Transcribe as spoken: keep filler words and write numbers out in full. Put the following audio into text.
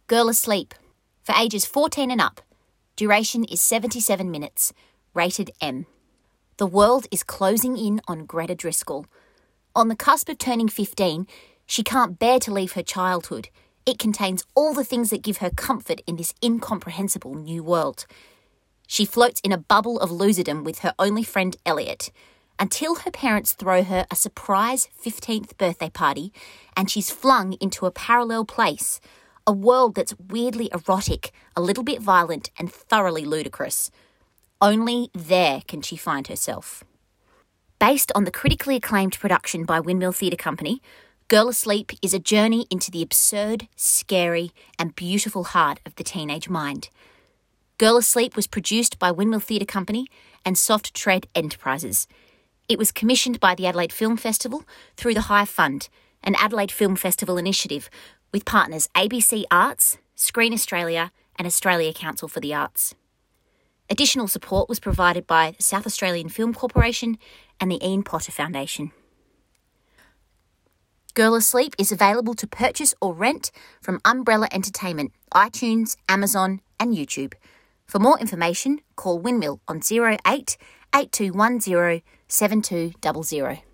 Girl Asleep, for ages fourteen and up. Duration is seventy-seven minutes. Rated M. The world is closing in on Greta Driscoll. On the cusp of turning fifteen, she can't bear to leave her childhood. It contains all the things that give her comfort in this incomprehensible new world. She floats in a bubble of loserdom with her only friend Elliot, until her parents throw her a surprise fifteenth birthday party and she's flung into a parallel place, a world that's weirdly erotic, a little bit violent and thoroughly ludicrous. Only there can she find herself. Based on the critically acclaimed production by Windmill Theatre Company, Girl Asleep is a journey into the absurd, scary and beautiful heart of the teenage mind. Girl Asleep was produced by Windmill Theatre Company and Soft Tread Enterprises. It was commissioned by the Adelaide Film Festival through the Hive Fund, an Adelaide Film Festival initiative, with partners A B C Arts, Screen Australia and Australia Council for the Arts. Additional support was provided by the South Australian Film Corporation and the Ian Potter Foundation. Girl Asleep is available to purchase or rent from Umbrella Entertainment, iTunes, Amazon and YouTube. For more information, call Windmill on zero eight eight two one zero seven two zero zero.